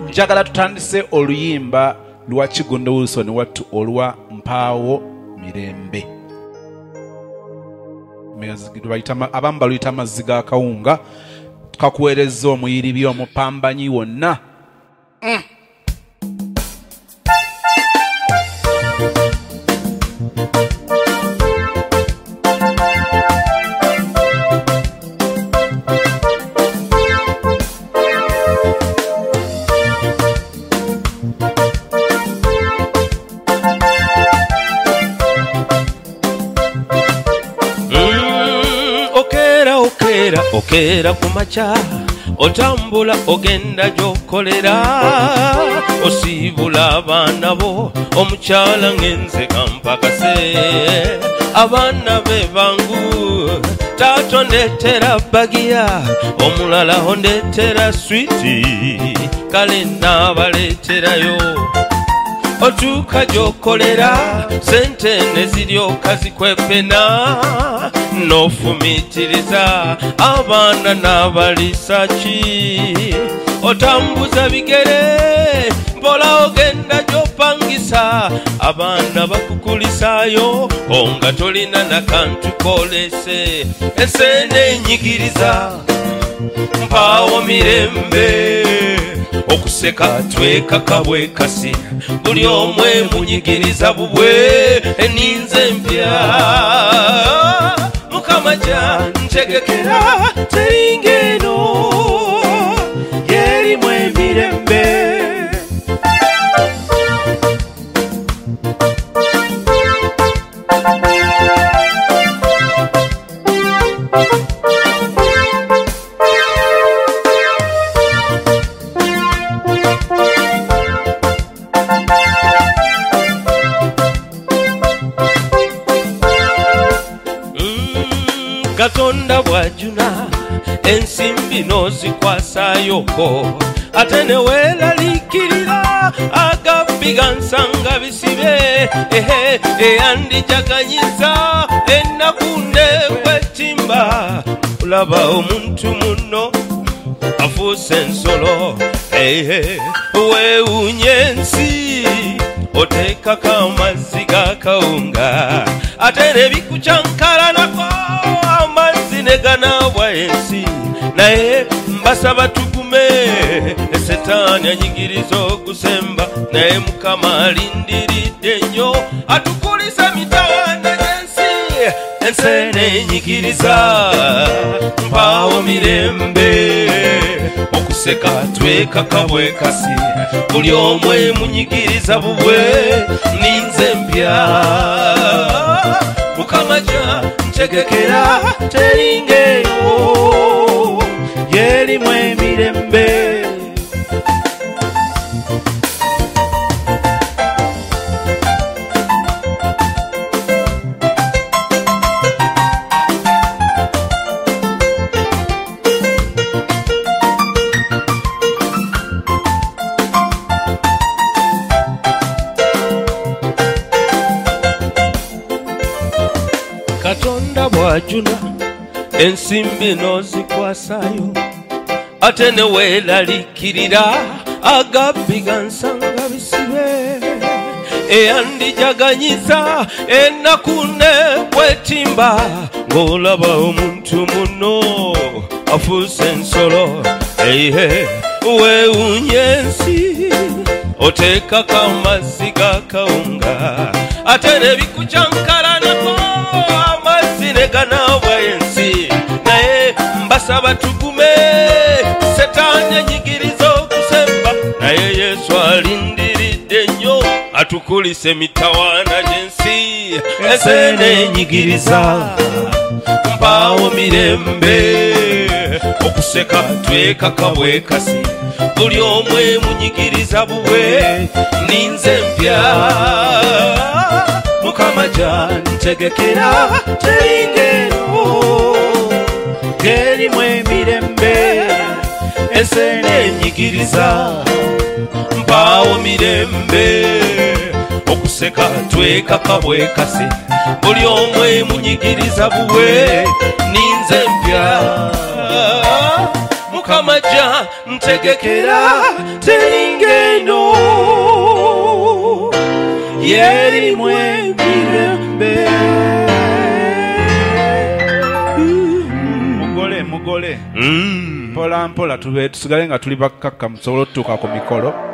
njagala tutandise oluyimba lwa Kigondo Wilson wattu olwa Mpaawo Mirembe. Abamu baluyita mazzi ga kawunga. Tukakuweereza omuyiribi omupambanyi wonna. Okera kumacha otambula ogenda gyokolera osibula abaana bo omukyala ngenze kampakase abaana be bangu tato ndetera bagiya omulala ondetera switi kale nabaleeterayo otuuka gyokolera sente neziryoka zikwepena nofumitiriza abaana n'abalisaki otambuza bigere mpola ogenda gyopangisa abaana bakukulisaayo onga tolina nakantu kolese ensene enyigiriza Mpaawo Mirembe okuseka twekaka bwekasi buli omwe munyigiriza bubwe eninze mpya mukamaja ntegekera teringeno yerimu emirembe Katonda bwajuna ensimbi nozikwasayoko ate newelalikirira agabiga nsanga bisibe eyandijaganyiza ennaku nekwetimba olaba omuntu muno afuuse ensolo weewuunye ensi oteekako amazzi ga kawunga ate nebikucankalanako amazzi neganabwa ensi naye mbasaba tugume esetaani anyigiriza okusemba naye Mukama alindiridde nnyo atukulisa mitawaana gy'ensi ensene enyigiriza Mpaawo Mirembe okuseka twekaka bwekasi buli omwe munyigiriza bubwe ninze mpya mukamaja ntegekera teringeyo yerimu emirembe Katonda bwajuna ensimbi nozikwasayo ate newelalikirira agabiga nsanga bisibe eyandijaganyiza ennaku nekwetimba ng'olaba omuntu muno afuuse ensolo weewuunye ensi oteekako amazzi ga kawunga ate nebikucankalanako amazzi neganabwa ensi naye mbasaba tugume setaani enyigiriza okusemba naye Yesu alindiridde nnyo atukulise mitawaana gy'ensi ensene enyigiriza Mpaawo Mirembe okuseka twekaka bwekasi buli omwe munyigiriza bubwe ninze mpya mukamaja ntegekera teringeno yerimu emirembe ensene enyigiriza Mpaawo Mirembe okuseka twekaka bwekasi buli omwe munyigiriza bubwe ninze mpya Mukamaja ntegekera teringe ngerimu emirembe. Mugole mpola mpola tusigale nga tuli bakkakka musobole otutuuka ku mikolo.